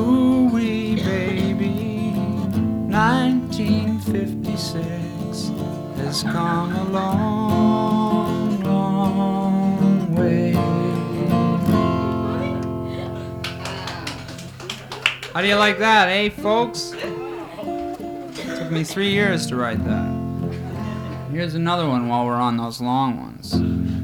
Ooh-wee, baby, 1956 has come a long, long way. How do you like that, eh, folks? Took me 3 years to write that. Here's another one while we're on those long ones.